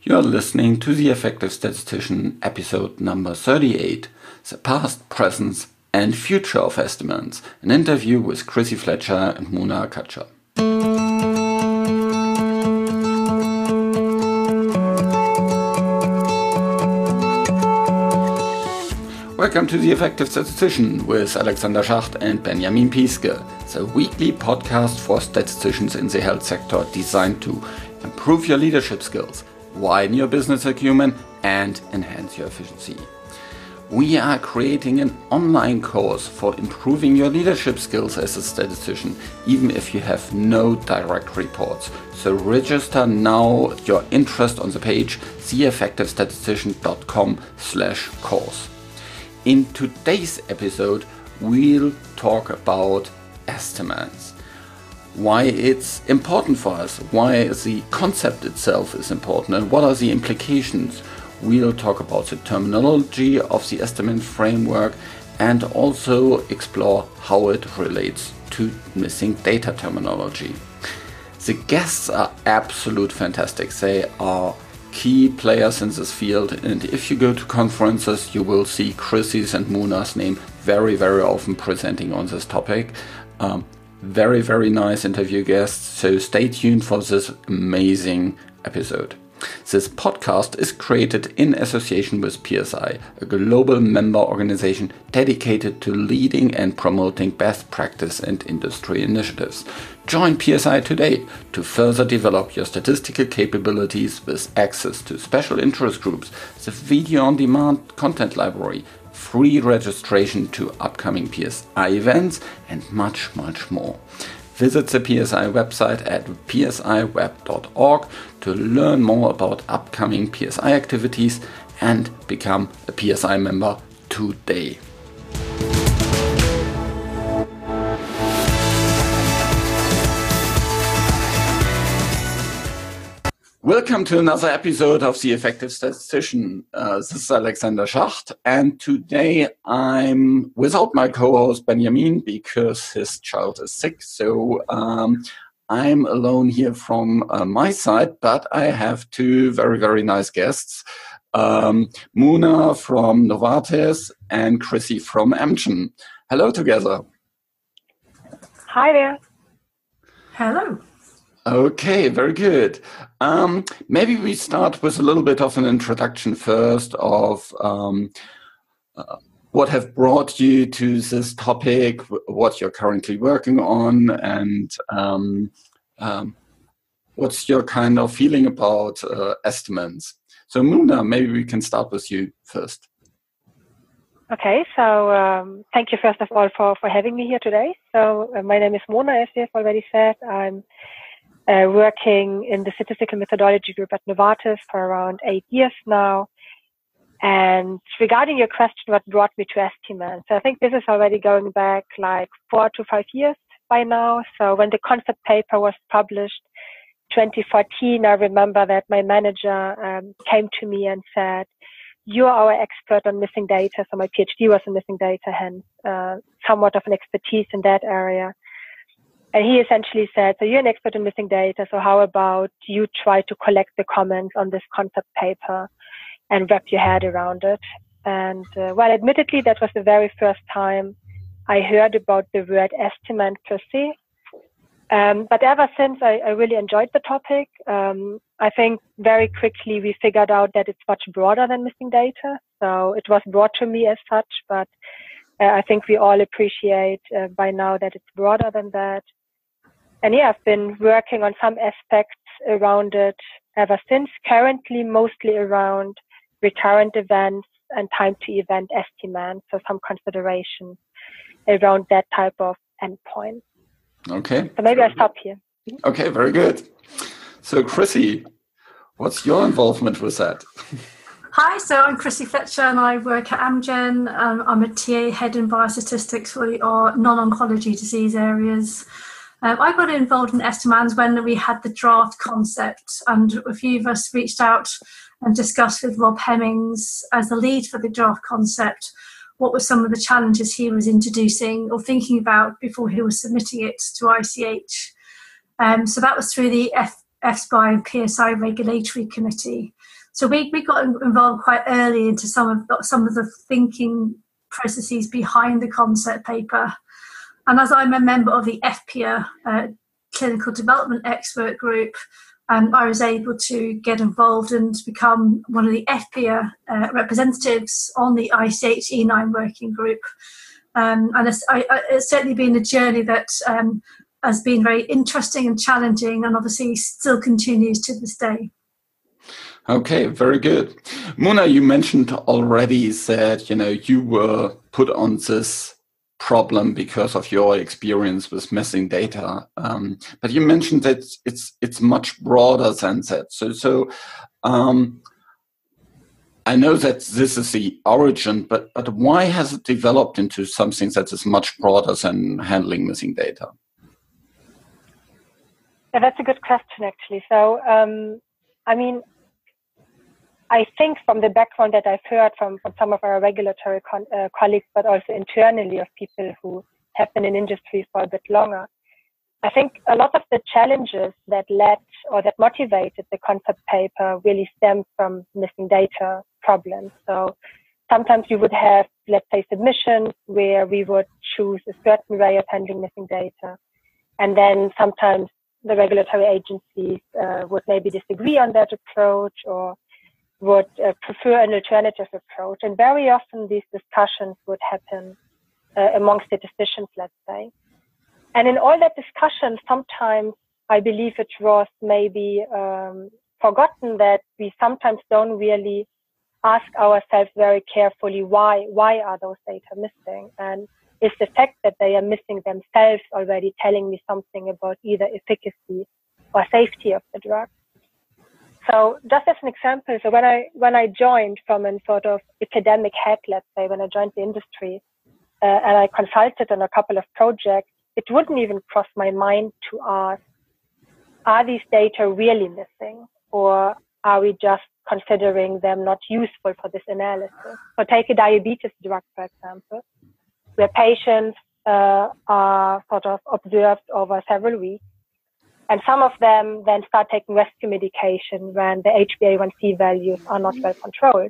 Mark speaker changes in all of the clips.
Speaker 1: You're listening to The Effective Statistician, episode number 38, The Past, Present and Future of Estimates, an interview with Chrissy Fletcher and Muna Kacher. Welcome to The Effective Statistician with Alexander Schacht and Benjamin Piske, the weekly podcast for statisticians in the health sector designed to improve your leadership skills, widen your business acumen, and enhance your efficiency. We are creating an online course for improving your leadership skills as a statistician, even if you have no direct reports. So register now your interest on the page theeffectivestatistician.com/course. In today's episode, we'll talk about estimates. Why it's important for us, why the concept itself is important, and what are the implications. We'll talk about the terminology of the estimate framework and also explore how it relates to missing data terminology. The guests are absolute fantastic. They are key players in this field, and if you go to conferences, you will see Chrissy's and Muna's name very, very often presenting on this topic. Very, very nice interview guests, so stay tuned for this amazing episode. This podcast is created in association with PSI, a global member organization dedicated to leading and promoting best practice and industry initiatives. Join PSI today to further develop your statistical capabilities with access to special interest groups, the video-on-demand content library, free registration to upcoming PSI events, and much, much more. Visit the PSI website at psiweb.org to learn more about upcoming PSI activities and become a PSI member today. Welcome to another episode of The Effective Statistician. This is Alexander Schacht, and today I'm without my co-host Benjamin because his child is sick. So I'm alone here from my side, but I have two very, very nice guests. Muna from Novartis and Chrissy from Amgen. Hello together.
Speaker 2: Hi there.
Speaker 3: Hello.
Speaker 1: Okay, very good. Maybe we start with a little bit of an introduction first of what have brought you to this topic, what you're currently working on, and what's your kind of feeling about estimates. So Muna, maybe we can start with you first.
Speaker 2: Okay, so thank you first of all for having me here today. So my name is Muna, as you have already said. I'm working in the statistical methodology group at Novartis for around 8 years now. And regarding your question, what brought me to estimates? I think this is already going back like 4 to 5 years by now. So when the concept paper was published 2014, I remember that my manager came to me and said, "You're our expert on missing data." So my PhD was in missing data, hence somewhat of an expertise in that area. And he essentially said, "So you're an expert in missing data, so how about you try to collect the comments on this concept paper and wrap your head around it?" And well, admittedly, that was the very first time I heard about the word estimate per se. But ever since, I really enjoyed the topic. I think very quickly we figured out that it's much broader than missing data. So it was brought to me as such, but I think we all appreciate by now that it's broader than that. And yeah, I've been working on some aspects around it ever since, currently mostly around recurrent events and time to event estimates, so some consideration around that type of endpoint.
Speaker 1: Okay.
Speaker 2: So maybe I stop here.
Speaker 1: Okay, very good. So Chrissy, what's your involvement with that?
Speaker 3: Hi, so I'm Chrissy Fletcher and I work at Amgen. I'm a TA head in biostatistics for our non-oncology disease areas. I got involved in estimates when we had the draft concept, and a few of us reached out and discussed with Rob Hemmings as the lead for the draft concept what were some of the challenges he was introducing or thinking about before he was submitting it to ICH. So that was through the FSPI and PSI regulatory committee. So we got involved quite early into some of the thinking processes behind the concept paper. And as I'm a member of the FPIA clinical development expert group, I was able to get involved and become one of the FPIA representatives on the ICH-E9 working group. And it's certainly been a journey that has been very interesting and challenging, and obviously still continues to this day.
Speaker 1: Okay, very good. Mona, you mentioned already that, you were put on this problem because of your experience with missing data. But you mentioned that it's much broader than that. So I know that this is the origin, but why has it developed into something that is much broader than handling missing data?
Speaker 2: Yeah, that's a good question, actually. So, I think from the background that I've heard from some of our regulatory colleagues, but also internally of people who have been in industry for a bit longer, I think a lot of the challenges that led or that motivated the concept paper really stem from missing data problems. So sometimes you would have, let's say, submissions where we would choose a certain way of handling missing data. And then sometimes the regulatory agencies would maybe disagree on that approach or would prefer an alternative approach. And very often these discussions would happen amongst statisticians, let's say. And in all that discussion, sometimes I believe it was maybe forgotten that we sometimes don't really ask ourselves very carefully why are those data missing? And is the fact that they are missing themselves already telling me something about either efficacy or safety of the drug? So just as an example, so when I joined from a sort of academic head, let's say, when I joined the industry and I consulted on a couple of projects, it wouldn't even cross my mind to ask, are these data really missing, or are we just considering them not useful for this analysis? So take a diabetes drug, for example, where patients are sort of observed over several weeks. And some of them then start taking rescue medication when the HbA1c values are not well controlled.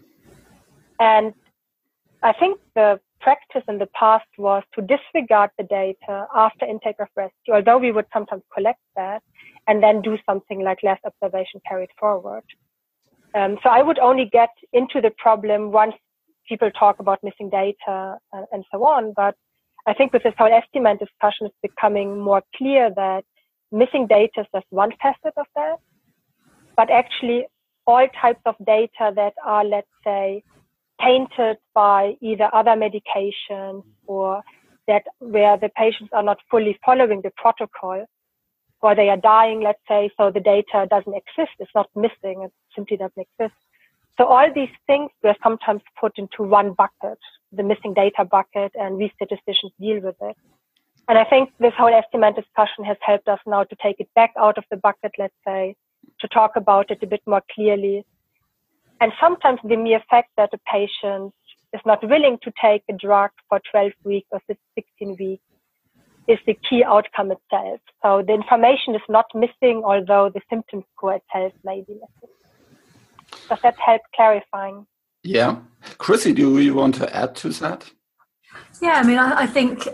Speaker 2: And I think the practice in the past was to disregard the data after intake of rescue, although we would sometimes collect that and then do something like last observation carried forward. So I would only get into the problem once people talk about missing data and so on. But I think with this whole estimate discussion, it's becoming more clear that missing data is just one facet of that, but actually all types of data that are, let's say, tainted by either other medications or that where the patients are not fully following the protocol, or they are dying, let's say, so the data doesn't exist, it's not missing, it simply doesn't exist. So all these things were sometimes put into one bucket, the missing data bucket, and we statisticians deal with it. And I think this whole estimate discussion has helped us now to take it back out of the bucket, let's say, to talk about it a bit more clearly. And sometimes the mere fact that a patient is not willing to take a drug for 12 weeks or 16 weeks is the key outcome itself. So the information is not missing, although the symptom score itself may be missing. Does that help clarifying?
Speaker 1: Yeah. Chrissy, do you want to add to that?
Speaker 3: Yeah, I think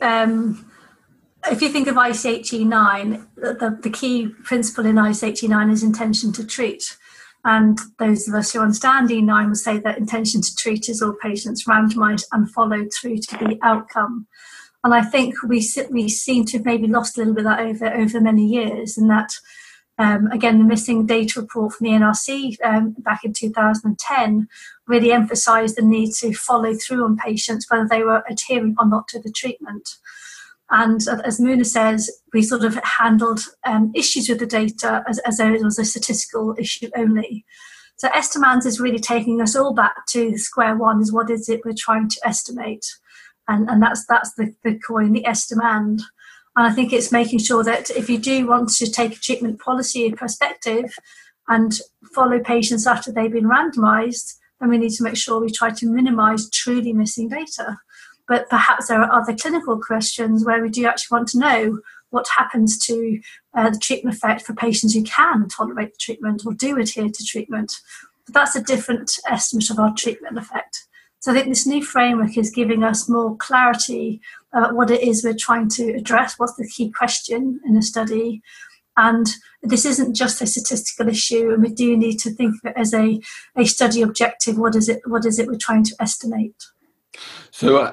Speaker 3: if you think of ICH-E9, the key principle in ICH-E9 is intention to treat. And those of us who understand E9 will say that intention to treat is all patients randomized and followed through to the outcome. And I think we seem to have maybe lost a little bit of that over many years, and that, again, the missing data report from the NRC back in 2010 really emphasised the need to follow through on patients, whether they were adhering or not to the treatment. And as Mona says, we sort of handled issues with the data as though it was a statistical issue only. So Estimans is really taking us all back to square one, is what is it we're trying to estimate? And that's the coin, the estimand. And I think it's making sure that if you do want to take a treatment policy perspective and follow patients after they've been randomised, then we need to make sure we try to minimise truly missing data. But perhaps there are other clinical questions where we do actually want to know what happens to the treatment effect for patients who can tolerate the treatment or do adhere to treatment. But that's a different estimate of our treatment effect. So I think this new framework is giving us more clarity about what it is we're trying to address, what's the key question in a study. And this isn't just a statistical issue, and we do need to think of it as a study objective. What is it we're trying to estimate?
Speaker 1: So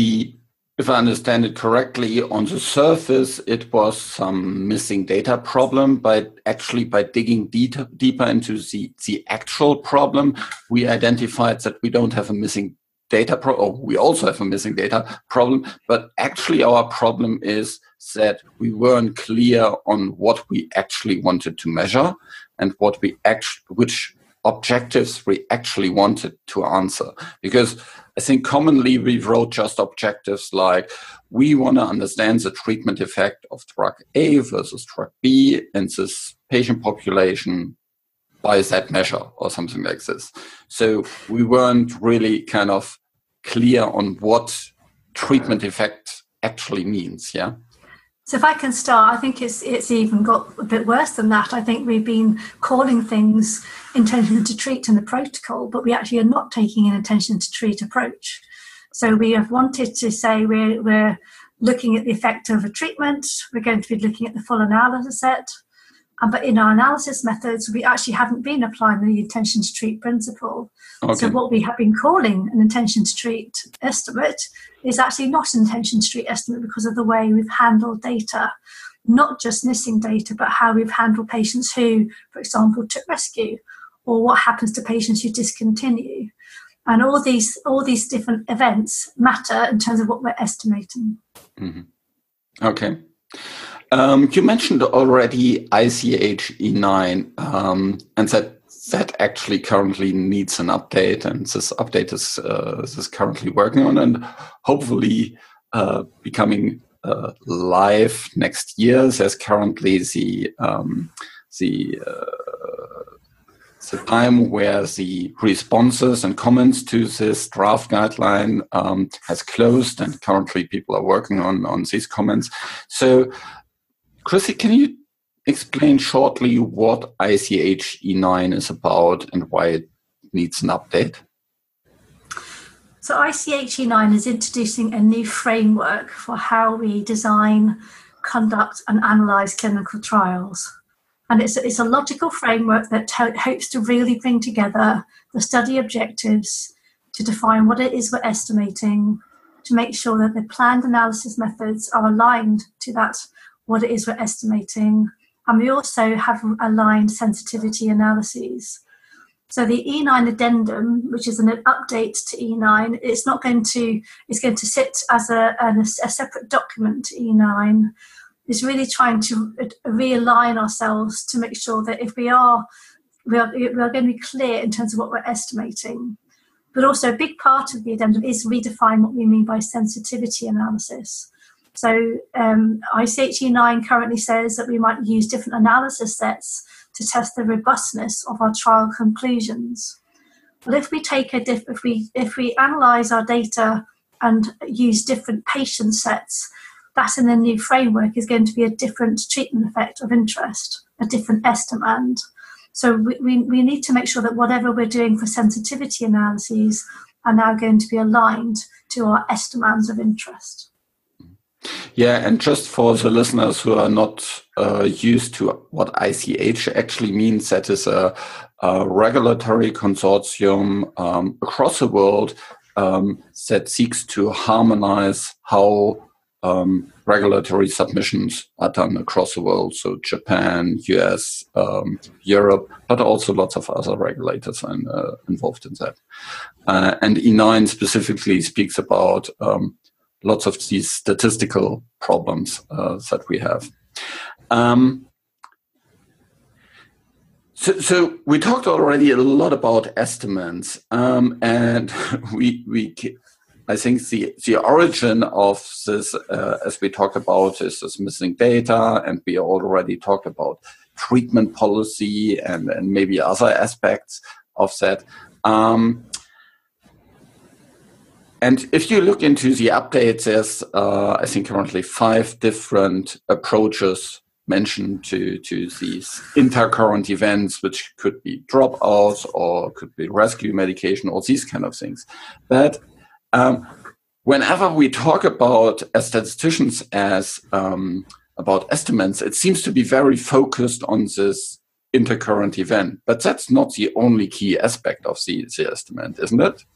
Speaker 1: if I understand it correctly, on the surface, it was some missing data problem, but actually by digging deeper into the actual problem, we identified that we don't have a missing data we also have a missing data problem, but actually our problem is that we weren't clear on what we actually wanted to measure and which objectives we actually wanted to answer. Because I think commonly we wrote just objectives like, we want to understand the treatment effect of drug A versus drug B in this patient population by that measure or something like this. So we weren't really kind of clear on what treatment effect actually means, yeah?
Speaker 3: So if I can start, I think it's even got a bit worse than that. I think we've been calling things intention to treat in the protocol, but we actually are not taking an intention to treat approach. So we have wanted to say we're looking at the effect of a treatment, we're going to be looking at the full analysis set, but in our analysis methods, we actually haven't been applying the intention to treat principle. Okay. So what we have been calling an intention to treat estimate is actually not an intention to treat estimate because of the way we've handled data, not just missing data, but how we've handled patients who, for example, took rescue, or what happens to patients who discontinue. And all these different events matter in terms of what we're estimating.
Speaker 1: Mm-hmm. Okay. You mentioned already ICH-E9, and that actually currently needs an update, and this update is currently working on and hopefully becoming live next year. There's currently the time where the responses and comments to this draft guideline has closed, and currently people are working on these comments. So, Chrissy, can you explain shortly what ICH-E9 is about and why it needs an update?
Speaker 3: So ICH-E9 is introducing a new framework for how we design, conduct and analyse clinical trials. And it's a logical framework that hopes to really bring together the study objectives, to define what it is we're estimating, to make sure that the planned analysis methods are aligned to that, what it is we're estimating. And we also have aligned sensitivity analyses. So the E9 addendum, which is an update to E9, it's going to sit as a separate document to E9. Is really trying to realign ourselves to make sure that if we are going to be clear in terms of what we're estimating. But also a big part of the addendum is redefine what we mean by sensitivity analysis. So ICH-E9 currently says that we might use different analysis sets to test the robustness of our trial conclusions. But if we analyse our data and use different patient sets, that in the new framework is going to be a different treatment effect of interest, a different estimand. So we need to make sure that whatever we're doing for sensitivity analyses are now going to be aligned to our estimands of interest.
Speaker 1: Yeah, and just for the listeners who are not used to what ICH actually means, that is a regulatory consortium across the world that seeks to harmonize how regulatory submissions are done across the world. So Japan, US, Europe, but also lots of other regulators are involved in that. And E9 specifically speaks about lots of these statistical problems that we have. So we talked already a lot about estimates, and I think the origin of this, as we talked about, is this missing data, and we already talked about treatment policy and maybe other aspects of that. And if you look into the updates, there's, I think, currently 5 different approaches mentioned to these intercurrent events, which could be dropouts or could be rescue medication or these kind of things. But whenever we talk about, as statisticians, about estimates, it seems to be very focused on this intercurrent event. But that's not the only key aspect of the estimate, isn't it?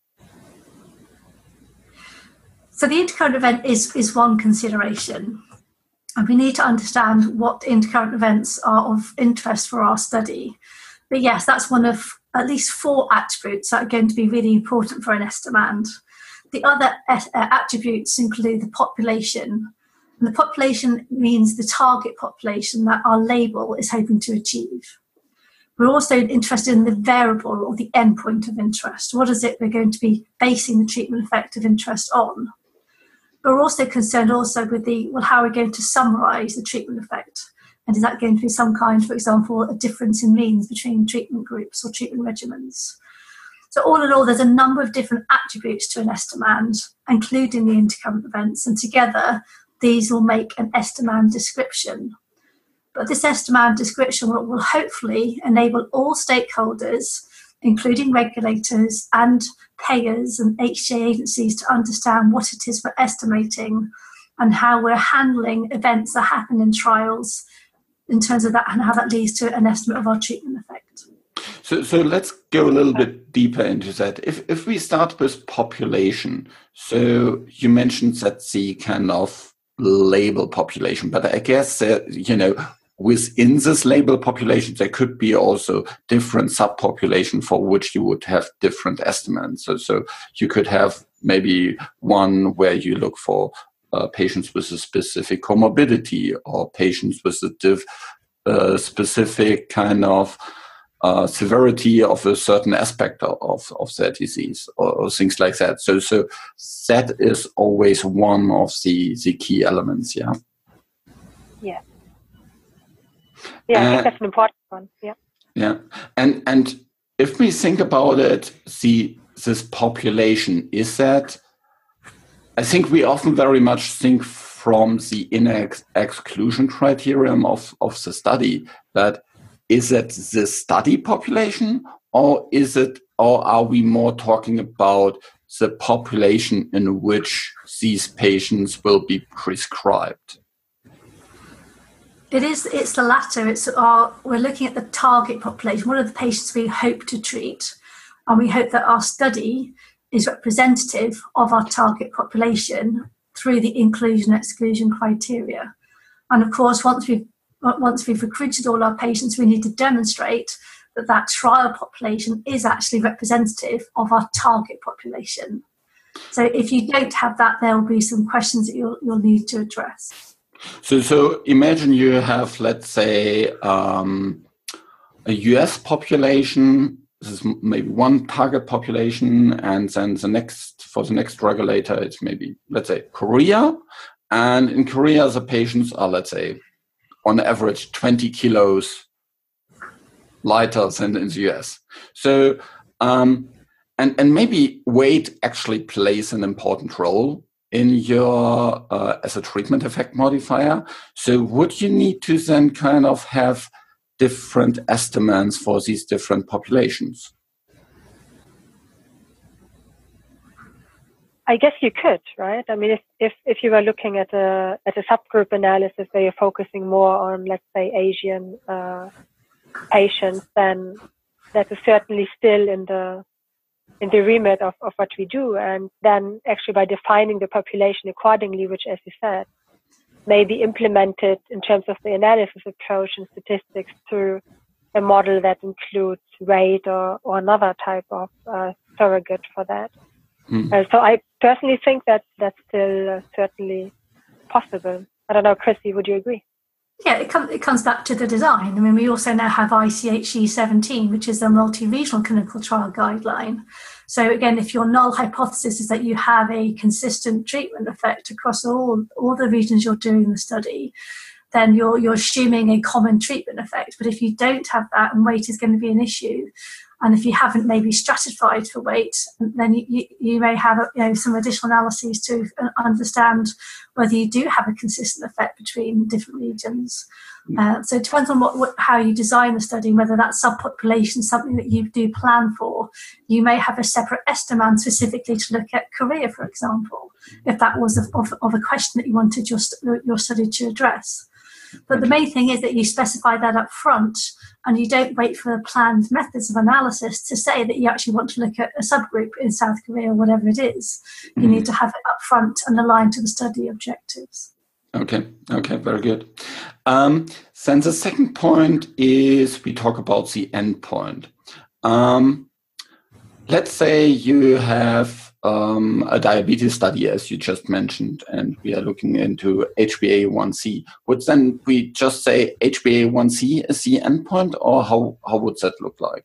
Speaker 3: So the intercurrent event is one consideration. And we need to understand what intercurrent events are of interest for our study. But yes, that's one of at least 4 attributes that are going to be really important for an estimand. The other attributes include the population. And the population means the target population that our label is hoping to achieve. We're also interested in the variable or the endpoint of interest. What is it we're going to be basing the treatment effect of interest on? But we're also concerned with how we're going to summarise the treatment effect. And is that going to be some kind, for example, a difference in means between treatment groups or treatment regimens? So all in all, there's a number of different attributes to an estimand, including the intercurrent events, and together these will make an estimand description. But this estimand description will hopefully enable all stakeholders, including regulators and payers and HTA agencies, to understand what it is we're estimating and how we're handling events that happen in trials in terms of that and how that leads to an estimate of our treatment effect.
Speaker 1: So let's go a little bit deeper into that. If we start with population, so you mentioned that the kind of label population, but I guess, within this label population, there could be also different subpopulation for which you would have different estimates. So you could have maybe one where you look for patients with a specific comorbidity or patients with a specific kind of severity of a certain aspect of their disease or things like that. So that is always one of the key elements, yeah?
Speaker 2: Yeah. Yeah, I think that's an important one. Yeah.
Speaker 1: Yeah, and if we think about it, this population is that. I think we often very much think from the exclusion criterion of the study. That is it the study population, or are we more talking about the population in which these patients will be prescribed?
Speaker 3: It's the latter. We're looking at the target population. What are the patients we hope to treat? And we hope that our study is representative of our target population through the inclusion-exclusion criteria. And of course, once we've recruited all our patients, we need to demonstrate that trial population is actually representative of our target population. So if you don't have that, there will be some questions that you'll need to address.
Speaker 1: So imagine you have, let's say, a US population. This is maybe one target population, and then the next regulator, it's maybe, let's say, Korea. And in Korea, the patients are, let's say, on average 20 kilos lighter than in the US. So, and maybe weight actually plays an important role in your as a treatment effect modifier. So would you need to then kind of have different estimates for these different populations?
Speaker 2: I guess you could, right? I mean, if you were looking at a subgroup analysis where you're focusing more on, let's say, Asian patients, then that is certainly still in the remit of what we do. And then actually by defining the population accordingly, which, as you said, may be implemented in terms of the analysis approach and statistics through a model that includes weight or another type of surrogate for that. So I personally think that that's still certainly possible. I don't know, Chrissy, would you agree?
Speaker 3: Yeah, it comes back to the design. I mean, we also now have ICHE 17, which is a multi-regional clinical trial guideline. So again, if your null hypothesis is that you have a consistent treatment effect across all the regions you're doing the study, then you're assuming a common treatment effect. But if you don't have that and weight is going to be an issue, And if you haven't maybe stratified for weight, then you may have some additional analyses to understand whether you do have a consistent effect between different regions. So it depends on how you design the study, whether that subpopulation is something that you do plan for. You may have a separate Esteman specifically to look at Korea, for example, if that was of a question that you wanted your study to address. But the main thing is that you specify that up front, and you don't wait for the planned methods of analysis to say that you actually want to look at a subgroup in South Korea or whatever it is. You need to have it up front and aligned to the study objectives.
Speaker 1: Okay, very good. Then the second point is we talk about the endpoint. Let's say you have a diabetes study, as you just mentioned, and we are looking into HbA1c. Would then we just say HbA1c is the endpoint, or how would that look like?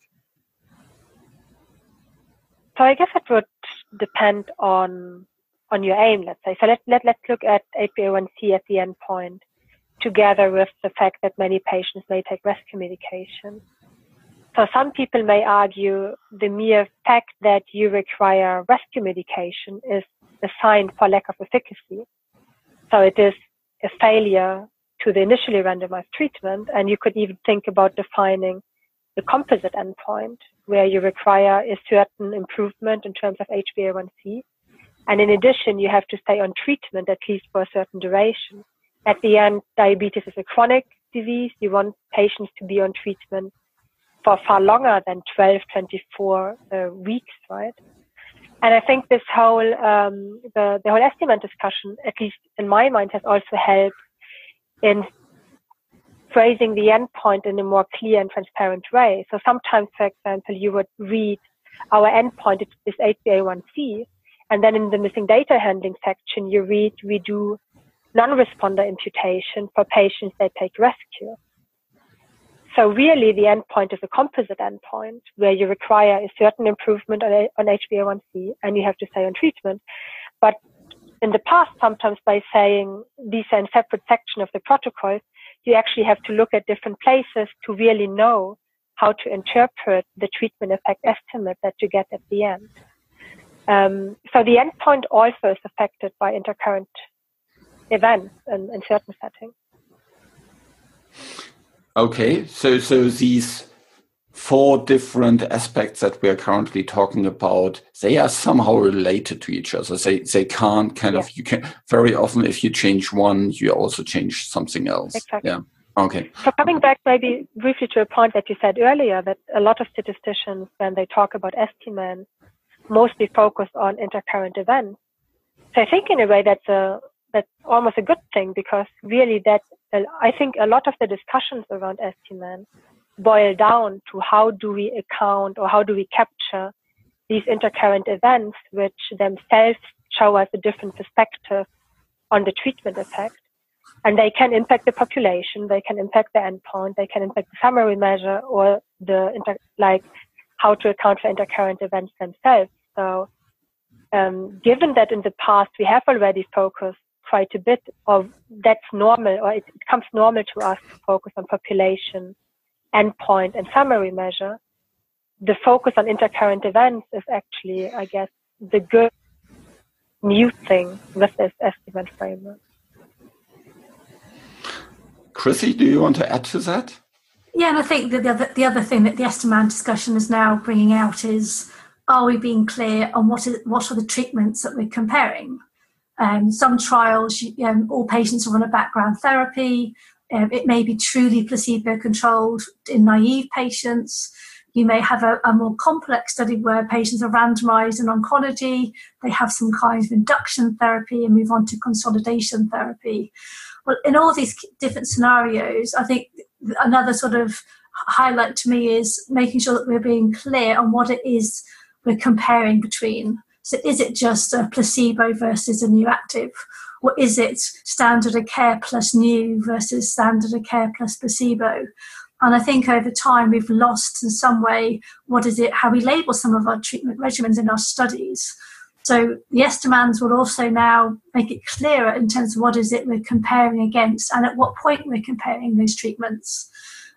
Speaker 2: So I guess it would depend on your aim, let's say. So let's look at HbA1c at the endpoint, together with the fact that many patients may take rescue medication. So some people may argue the mere fact that you require rescue medication is a sign for lack of efficacy. So it is a failure to the initially randomized treatment, and you could even think about defining the composite endpoint, where you require a certain improvement in terms of HbA1c. And in addition, you have to stay on treatment at least for a certain duration. At the end, diabetes is a chronic disease. You want patients to be on treatment for far longer than 12, 24 weeks, right? And I think this whole, the whole Esteman discussion, at least in my mind, has also helped in phrasing the endpoint in a more clear and transparent way. So sometimes, for example, you would read our endpoint is HbA1c, and then in the missing data handling section, you read we do non-responder imputation for patients that take rescue. So really, the endpoint is a composite endpoint where you require a certain improvement on HbA1c, and you have to stay on treatment. But in the past, sometimes by saying these are in separate sections of the protocol, you actually have to look at different places to really know how to interpret the treatment effect estimate that you get at the end. So the endpoint also is affected by intercurrent events in certain settings.
Speaker 1: Okay, so these four different aspects that we are currently talking about, they are somehow related to each other. They can't kind of, you can very often, if you change one, you also change something else.
Speaker 2: Exactly.
Speaker 1: Yeah. Okay.
Speaker 2: So coming back maybe briefly to a point that you said earlier, that a lot of statisticians, when they talk about Esteman, mostly focus on intercurrent events. So I think in a way that's almost a good thing, because really I think a lot of the discussions around Esteman boil down to how do we account or how do we capture these intercurrent events, which themselves show us a different perspective on the treatment effect. And they can impact the population, they can impact the endpoint, they can impact the summary measure, or how to account for intercurrent events themselves. So given that in the past we have already focused quite a bit, or that's normal, or it becomes normal to us to focus on population, endpoint, and summary measure, the focus on intercurrent events is actually, I guess, the good new thing with this Esteman framework.
Speaker 1: Chrissy, do you want to add to that?
Speaker 3: Yeah, and I think that the other thing that the Esteman discussion is now bringing out is, are we being clear on what are the treatments that we're comparing? Some trials, all patients are on a background therapy. It may be truly placebo-controlled in naive patients. You may have a more complex study where patients are randomized in oncology. They have some kind of induction therapy and move on to consolidation therapy. Well, in all these different scenarios, I think another sort of highlight to me is making sure that we're being clear on what it is we're comparing between. So is it just a placebo versus a new active? Or is it standard of care plus new versus standard of care plus placebo? And I think over time we've lost in some way how we label some of our treatment regimens in our studies. So the Estemans will also now make it clearer in terms of what is it we're comparing against and at what point we're comparing those treatments.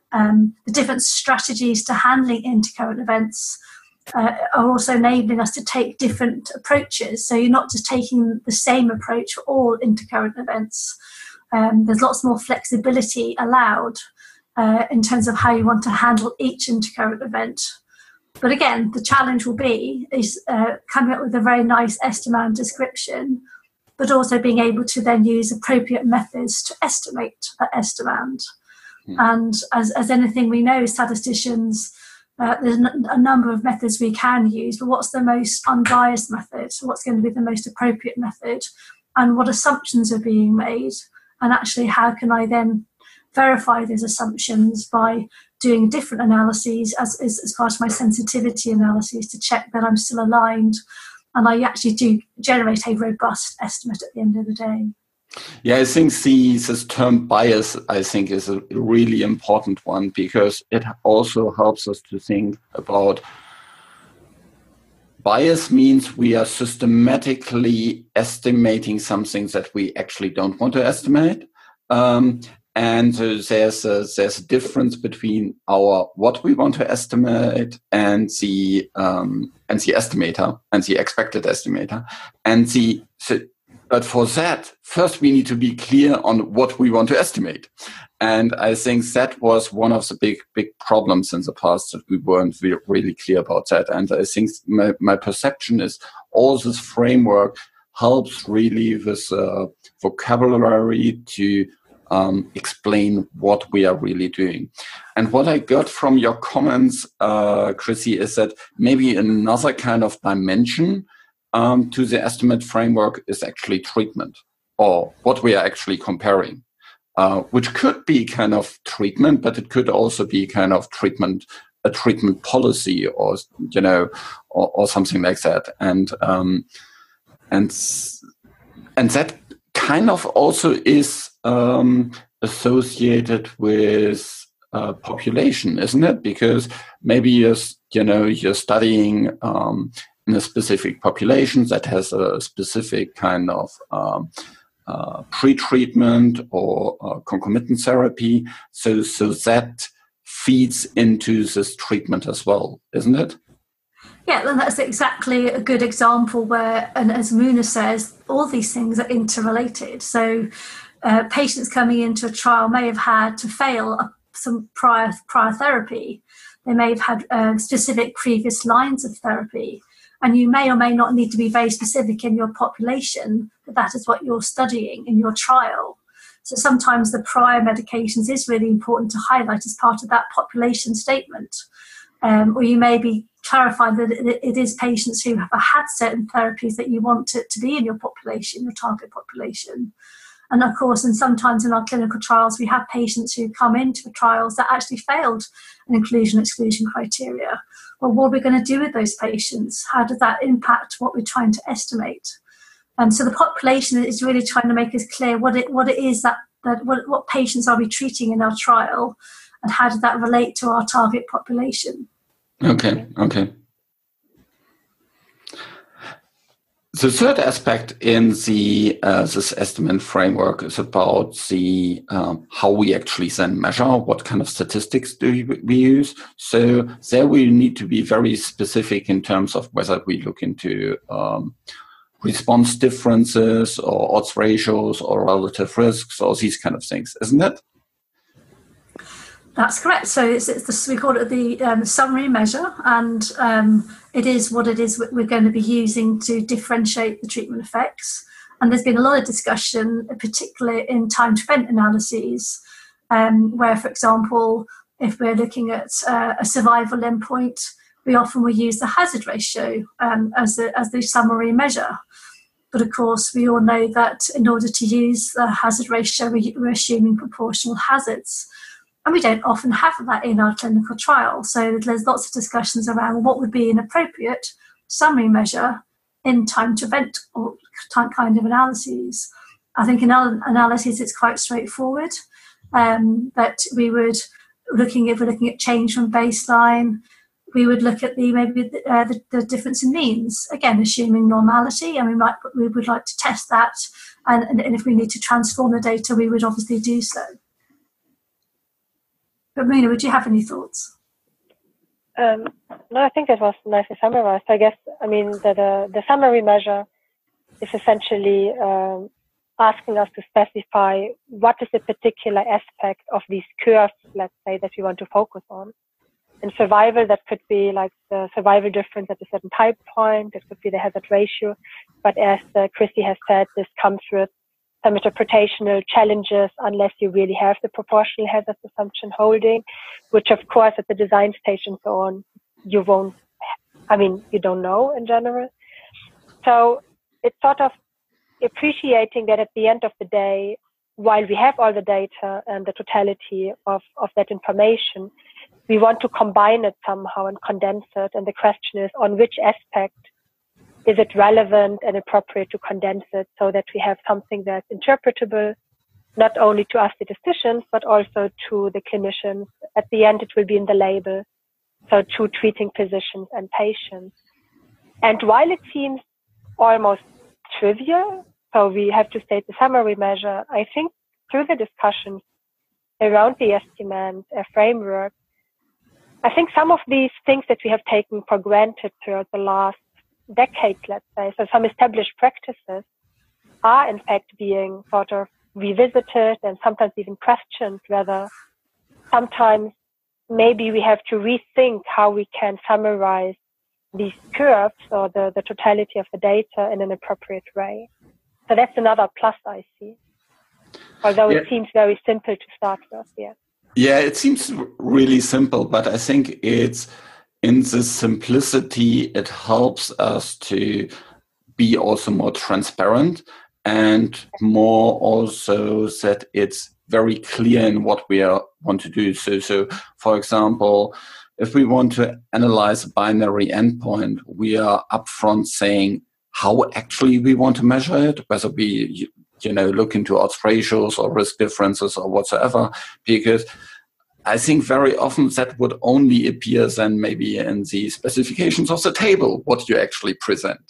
Speaker 3: The different strategies to handling intercurrent events are also enabling us to take different approaches. So you're not just taking the same approach for all intercurrent events. There's lots more flexibility allowed in terms of how you want to handle each intercurrent event. But again, the challenge will be coming up with a very nice Estiman description, but also being able to then use appropriate methods to estimate that Estiman. And as anything we know, statisticians, there's a number of methods we can use, but what's the most unbiased method? What's going to be the most appropriate method? And what assumptions are being made? And actually, how can I then verify those assumptions by doing different analyses as part of my sensitivity analyses to check that I'm still aligned and I actually do generate a robust estimate at the end of the day.
Speaker 1: Yeah, I think this term bias, I think, is a really important one, because it also helps us to think about bias means we are systematically estimating something that we actually don't want to estimate. And there's a difference between what we want to estimate and the estimator and the expected estimator. But for that, first we need to be clear on what we want to estimate. And I think that was one of the big problems in the past, that we weren't really clear about that. And I think my perception is all this framework helps really with vocabulary to explain what we are really doing. And what I got from your comments, Chrissy, is that maybe another kind of dimension to the estimate framework is actually treatment, or what we are actually comparing, which could be kind of treatment, but it could also be kind of a treatment policy, or something like that. And that kind of also is associated with population, isn't it? Because maybe you're studying in a specific population that has a specific kind of pre-treatment or concomitant therapy. So that feeds into this treatment as well, isn't it?
Speaker 3: Yeah, and that's exactly a good example where, and as Mona says, all these things are interrelated. So patients coming into a trial may have had to fail some prior therapy. They may have had specific previous lines of therapy. And you may or may not need to be very specific in your population, but that is what you're studying in your trial. So sometimes the prior medications is really important to highlight as part of that population statement. Or you may be clarifying that it is patients who have had certain therapies that you want to be in your population, your target population. And of course, and sometimes in our clinical trials, we have patients who come into trials that actually failed an inclusion-exclusion criteria. Well, what are we going to do with those patients? How does that impact what we're trying to estimate? And so the population is really trying to make us clear what it is what patients are we treating in our trial, and how does that relate to our target population? Okay.
Speaker 1: The third aspect in this estimate framework is about the how we actually then measure, what kind of statistics do we use. So there we need to be very specific in terms of whether we look into response differences or odds ratios or relative risks or these kind of things, isn't it?
Speaker 3: That's correct. So we call it the summary measure, and it is what it is we're going to be using to differentiate the treatment effects. And there's been a lot of discussion, particularly in time to event analyses, where, for example, if we're looking at a survival endpoint, we often will use the hazard ratio as the summary measure. But of course, we all know that in order to use the hazard ratio, we're assuming proportional hazards. And we don't often have that in our clinical trial. So there's lots of discussions around what would be an appropriate summary measure in time to event or kind of analyses. I think in our analyses, it's quite straightforward. That we would, if we're looking at change from baseline, we would look at the difference in means, again, assuming normality, and we would like to test that. And if we need to transform the data, we would obviously do so. But Mona, would you have any thoughts?
Speaker 2: No, I think that was nicely summarized. I guess, I mean, the summary measure is essentially asking us to specify what is the particular aspect of these curves, let's say, that we want to focus on. In survival, that could be like the survival difference at a certain time point. It could be the hazard ratio. But as Chrissy has said, this comes with some interpretational challenges unless you really have the proportional hazard assumption holding, which of course at the design stage and so on, you don't know in general. So it's sort of appreciating that at the end of the day, while we have all the data and the totality of that information, we want to combine it somehow and condense it. And the question is, on which aspect is it relevant and appropriate to condense it so that we have something that's interpretable, not only to us statisticians, but also to the clinicians. At the end, it will be in the label, so to treating physicians and patients. And while it seems almost trivial, so we have to state the summary measure, I think through the discussions around the estimand framework, I think some of these things that we have taken for granted throughout the last decades, let's say, so some established practices are in fact being sort of revisited and sometimes even questioned, whether sometimes maybe we have to rethink how we can summarize these curves or the totality of the data in an appropriate way. So that's another plus I see, although it seems very simple to start with.
Speaker 1: Yeah, it seems really simple, but I think it's in the simplicity, it helps us to be also more transparent and more also that it's very clear in what we want to do. So for example, if we want to analyze a binary endpoint, we are upfront saying how actually we want to measure it, whether we look into odds ratios or risk differences or whatsoever, because I think very often that would only appear then maybe in the specifications of the table, what you actually present,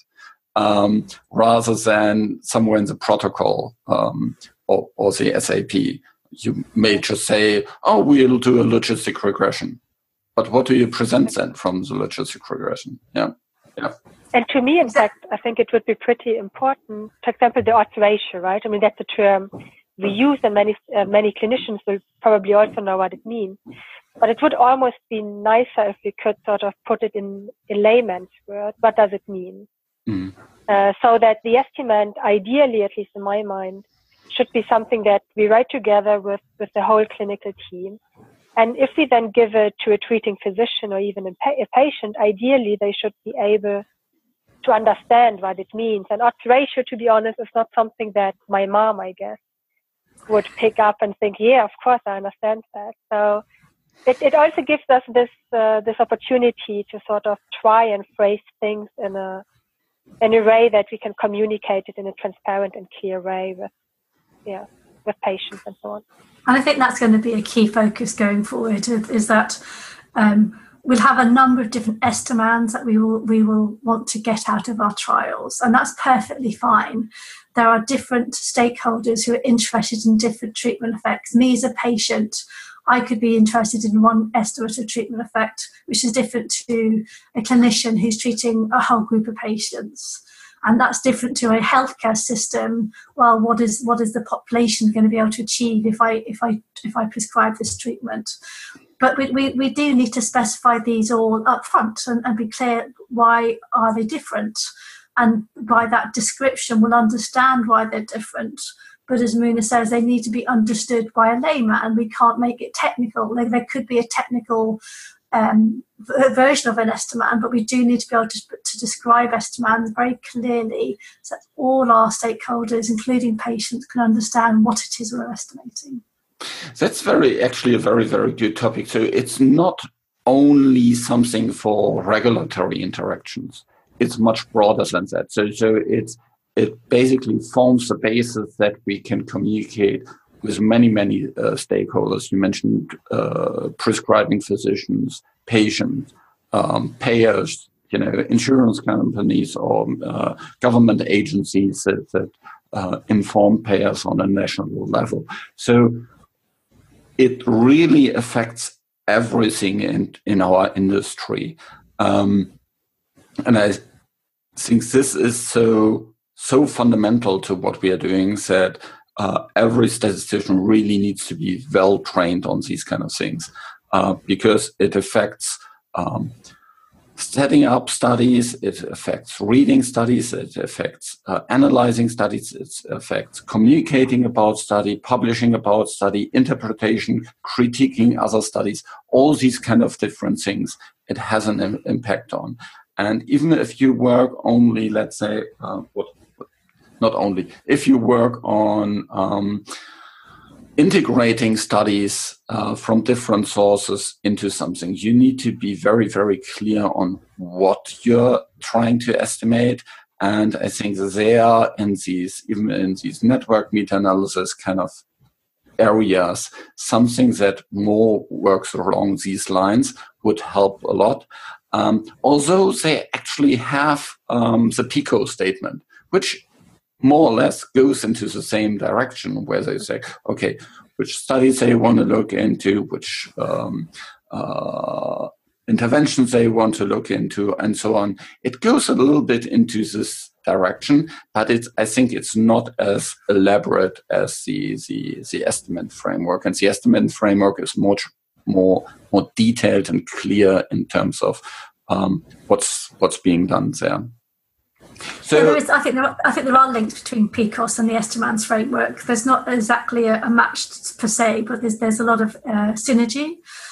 Speaker 1: rather than somewhere in the protocol or the SAP. You may just say, oh, we'll do a logistic regression. But what do you present then from the logistic regression? Yeah.
Speaker 2: And to me, in fact, I think it would be pretty important, for example, the odds ratio, right? I mean, that's a term we use, and many clinicians will probably also know what it means. But it would almost be nicer if we could sort of put it in layman's word. What does it mean? So that the estimand, ideally, at least in my mind, should be something that we write together with the whole clinical team. And if we then give it to a treating physician or even a patient, ideally they should be able to understand what it means. And odds ratio, to be honest, is not something that my mom, I guess, would pick up and think, yeah, of course, I understand that. So it also gives us this opportunity to sort of try and phrase things in a way that we can communicate it in a transparent and clear way with patients and so on.
Speaker 3: And I think that's going to be a key focus going forward, is that we'll have a number of different estimands that we will want to get out of our trials, and that's perfectly fine. There are different stakeholders who are interested in different treatment effects. Me as a patient, I could be interested in one estimate of treatment effect, which is different to a clinician who's treating a whole group of patients. And that's different to a healthcare system. Well, what is the population going to be able to achieve if I prescribe this treatment? But we do need to specify these all up front and be clear why are they different. And by that description, we'll understand why they're different. But as Mona says, they need to be understood by a layman, and we can't make it technical. There could be a technical version of an estimand, but we do need to be able to describe estimands very clearly so that all our stakeholders, including patients, can understand what it is we're estimating.
Speaker 1: That's actually a very, very good topic. So it's not only something for regulatory interactions. It's much broader than that. So it basically forms the basis that we can communicate with many stakeholders. You mentioned prescribing physicians, patients, payers, insurance companies or government agencies that inform payers on a national level. So it really affects everything in our industry. And I think this is so fundamental to what we are doing that every statistician really needs to be well trained on these kind of things, because it affects setting up studies, it affects reading studies, it affects analyzing studies, it affects communicating about study, publishing about study, interpretation, critiquing other studies, all these kind of different things it has an impact on. And even if you work only, let's say, if you work on integrating studies from different sources into something, you need to be very, very clear on what you're trying to estimate. And I think there, even in these network meta-analysis kind of areas, something that more works along these lines would help a lot. Although they actually have the PICO statement, which more or less goes into the same direction, where they say, okay, which studies they want to look into, which interventions they want to look into, and so on. It goes a little bit into this direction, but I think it's not as elaborate as the estimate framework. And the estimate framework is much more detailed and clear in terms of what's being done there.
Speaker 3: So I think there are links between PICOS and the Estimans framework. There's not exactly a match per se, but there's a lot of synergy.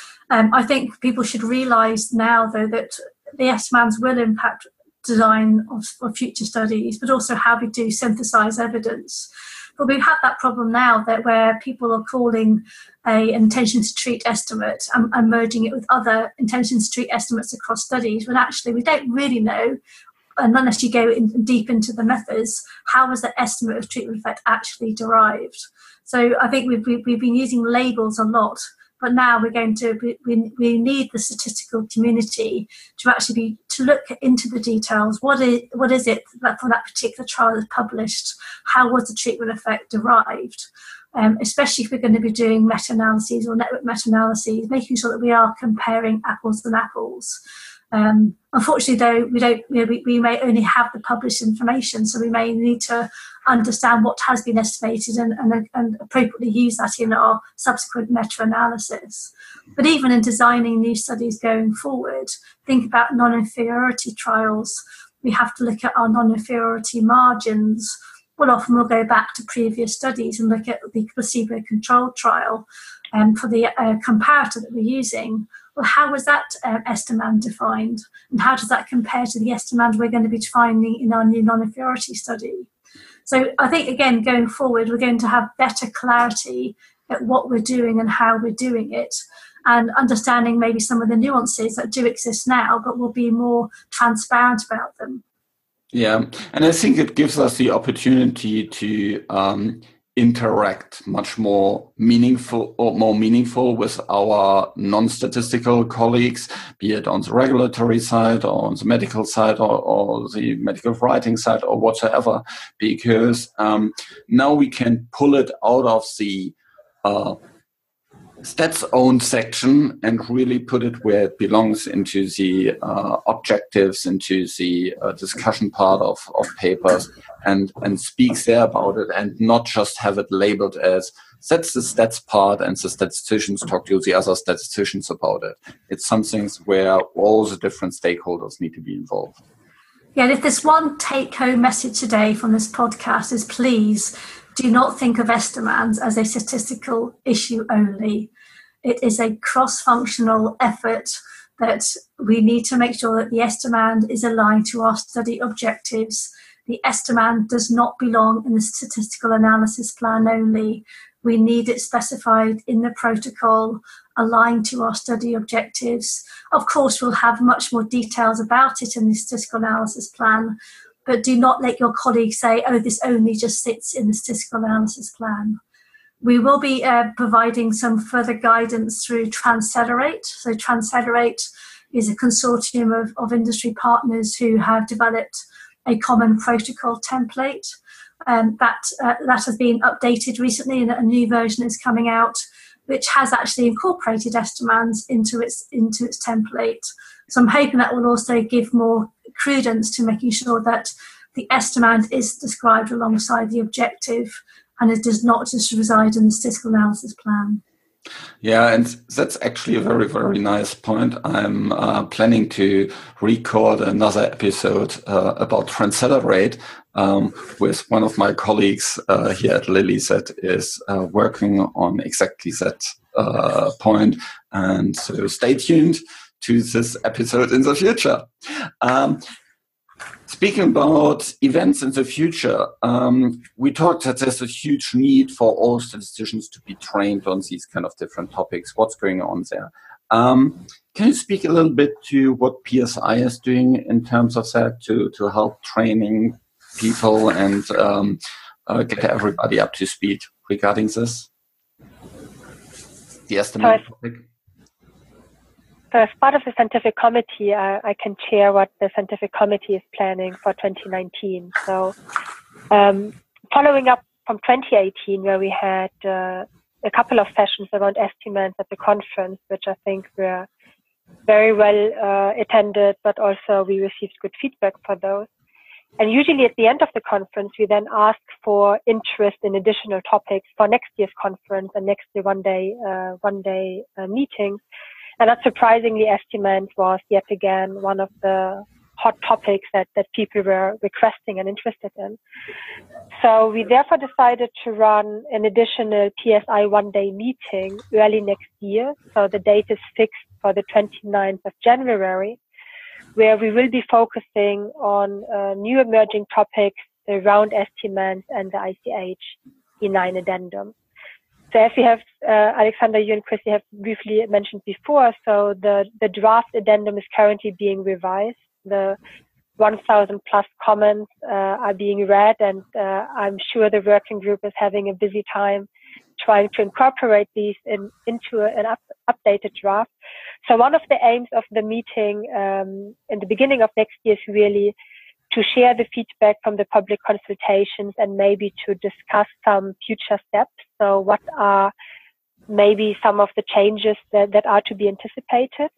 Speaker 3: I think people should realise now, though, that the Estimans will impact design of future studies, but also how we do synthesise evidence. But we've had that problem now where people are calling an intention to treat estimate and merging it with other intentions to treat estimates across studies, when actually we don't really know, and unless you go deep into the methods, how was the estimate of treatment effect actually derived? So I think we've been using labels a lot, but now we're going to we need the statistical community to actually to look into the details. What is it that from that particular trial is published? How was the treatment effect derived? Especially if we're going to be doing meta-analyses or network meta-analyses, making sure that we are comparing apples and apples. Unfortunately, though, we may only have the published information, so we may need to understand what has been estimated and appropriately use that in our subsequent meta-analysis. But even in designing new studies going forward, think about non-inferiority trials. We have to look at our non-inferiority margins. Well, often we'll go back to previous studies and look at the placebo-controlled trial for the comparator that we're using. Well, how was that estimand defined? And how does that compare to the estimand we're going to be defining in our new non-inferiority study? So I think, again, going forward, we're going to have better clarity at what we're doing and how we're doing it, and understanding maybe some of the nuances that do exist now, but we'll be more transparent about them.
Speaker 1: Yeah, and I think it gives us the opportunity to interact much more meaningful with our non-statistical colleagues, be it on the regulatory side or on the medical side or the medical writing side or whatsoever, because now we can pull it out of the stats own section and really put it where it belongs, into the objectives, into the discussion part of papers, and speak there about it, and not just have it labeled as that's the stats part and the statisticians talk to the other statisticians about it. It's something where all the different stakeholders need to be involved.
Speaker 3: Yeah, if there's one take-home message today from this podcast is, please do not think of Estimans as a statistical issue only. It is a cross-functional effort that we need to make sure that the Estimand is aligned to our study objectives. The Estimand does not belong in the statistical analysis plan only. We need it specified in the protocol, aligned to our study objectives. Of course, we'll have much more details about it in the statistical analysis plan, but do not let your colleagues say, oh, this only just sits in the statistical analysis plan. We will be providing some further guidance through Transfederate. So Transfederate is a consortium of industry partners who have developed a common protocol template that has been updated recently, and a new version is coming out. which has actually incorporated Estimans into its template. So I'm hoping that will also give more credence to making sure that the estimand is described alongside the objective, and it does not just reside in the statistical analysis plan.
Speaker 1: Yeah, and that's actually a very, very nice point. I'm planning to record another episode about Transcelerate with one of my colleagues here at Lilly that is working on exactly that point. And so stay tuned to this episode in the future. Speaking about events in the future, we talked that there's a huge need for all statisticians to be trained on these kind of different topics. What's going on there? Can you speak a little bit to what PSI is doing in terms of that to help training people and get everybody up to speed regarding this? The estimate topic.
Speaker 2: So as part of the scientific committee, I can share what the scientific committee is planning for 2019. So following up from 2018, where we had a couple of sessions around estimates at the conference, which I think were very well attended, but also we received good feedback for those. And usually at the end of the conference, we then ask for interest in additional topics for next year's conference and next year one day meetings. And not surprisingly, Estimand was yet again one of the hot topics that people were requesting and interested in. So we therefore decided to run an additional PSI one-day meeting early next year. So the date is fixed for the 29th of January, where we will be focusing on new emerging topics around Estimand and the ICH E9 addendum. So as we have, Alexander, you and Chrissy have briefly mentioned before, so the draft addendum is currently being revised. The 1,000 plus comments are being read, and I'm sure the working group is having a busy time trying to incorporate these into an updated draft. So one of the aims of the meeting in the beginning of next year is really to share the feedback from the public consultations and maybe to discuss some future steps. So what are maybe some of the changes that are to be anticipated?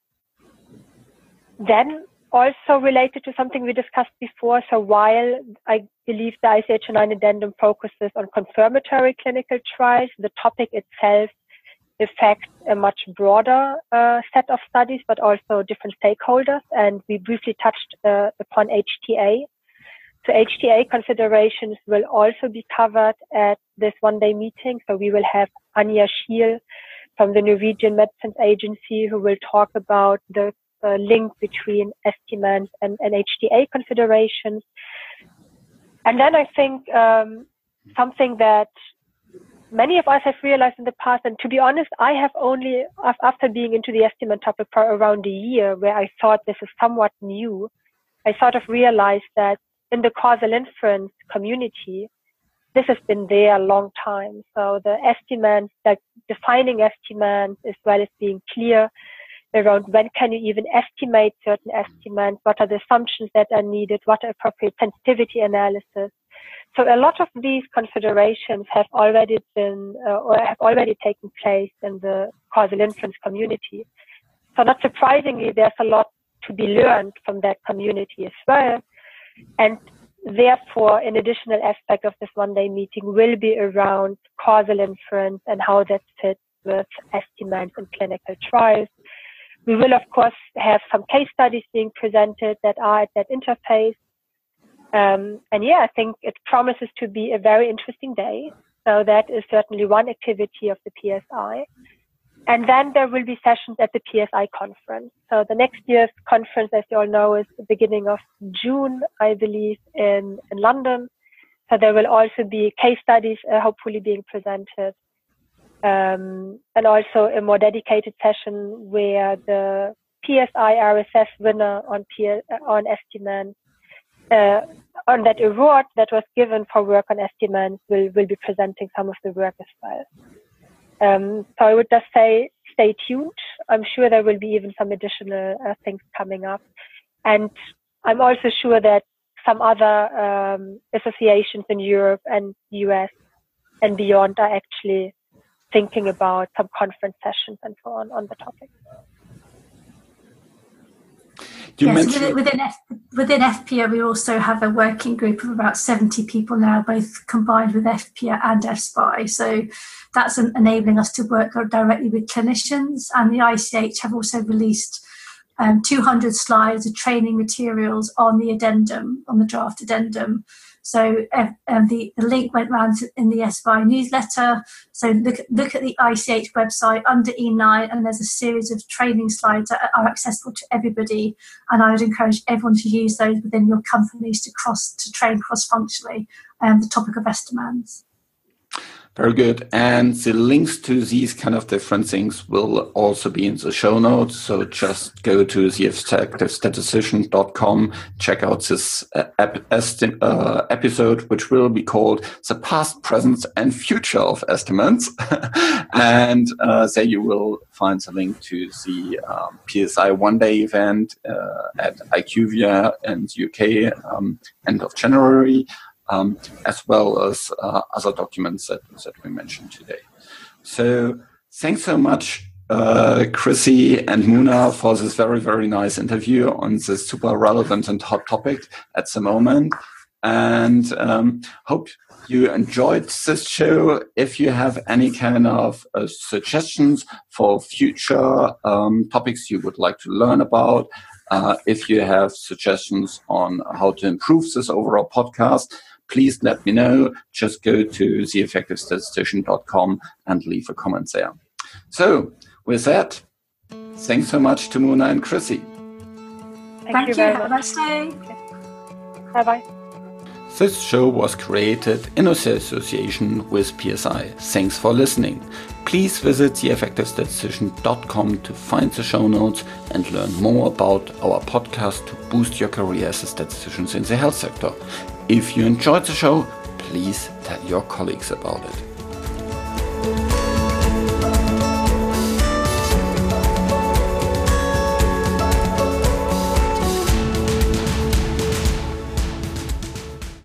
Speaker 2: Then also related to something we discussed before, so while I believe the ICH9 addendum focuses on confirmatory clinical trials, the topic itself affects a much broader set of studies, but also different stakeholders. And we briefly touched upon HTA. So HTA considerations will also be covered at this one-day meeting. So we will have Anja Schiel from the Norwegian Medicines Agency who will talk about the link between Estimand and HTA considerations. And then I think something that many of us have realized in the past, and to be honest, I have only, after being into the estimate topic for around a year, where I thought this is somewhat new, I sort of realized that in the causal inference community, this has been there a long time. So the estimates, like defining estimates as well as being clear around when can you even estimate certain estimates, what are the assumptions that are needed, what are appropriate sensitivity analysis. So a lot of these considerations have already been or have already taken place in the causal inference community. So not surprisingly, there's a lot to be learned from that community as well. And therefore, an additional aspect of this one-day meeting will be around causal inference and how that fits with estimates in clinical trials. We will, of course, have some case studies being presented that are at that interface. And yeah, I think it promises to be a very interesting day. So that is certainly one activity of the PSI. And then there will be sessions at the PSI conference. So the next year's conference, as you all know, is the beginning of June, I believe, in London. So there will also be case studies hopefully being presented. And also a more dedicated session where the PSI RSS winner on Estimand, on that award that was given for work on Estimand will be presenting some of the work as well. So I would just say, stay tuned. I'm sure there will be even some additional things coming up. And I'm also sure that some other associations in Europe and US and beyond are actually thinking about some conference sessions and so on the topic.
Speaker 3: Within FPIA, we also have a working group of about 70 people now, both combined with FPIA and FSPI. So that's enabling us to work directly with clinicians. And the ICH have also released 200 slides of training materials on the addendum, on the draft addendum. So the link went around in the SBI newsletter. So look at the ICH website under E9, and there's a series of training slides that are accessible to everybody. And I would encourage everyone to use those within your companies to train cross-functionally the topic of Estimans.
Speaker 1: Very good. And the links to these kind of different things will also be in the show notes. So just go to theeffectivestatistician.com, check out this episode, which will be called The Past, Present and Future of Estimates. And there you will find the link to the PSI one-day event at IQVIA in the UK end of January. As well as other documents that we mentioned today. So thanks so much, Chrissy and Muna, for this very, very nice interview on this super relevant and hot topic at the moment. And hope you enjoyed this show. If you have any kind of suggestions for future topics you would like to learn about, if you have suggestions on how to improve this overall podcast, please let me know. Just go to theeffectivestatistician.com and leave a comment there. So with that, thanks so much to Muna and Chrissy.
Speaker 3: Thank you. Have a nice day.
Speaker 2: Bye-bye.
Speaker 1: This show was created in association with PSI. Thanks for listening. Please visit theeffectivestatistician.com to find the show notes and learn more about our podcast to boost your career as statisticians in the health sector. If you enjoyed the show, please tell your colleagues about it.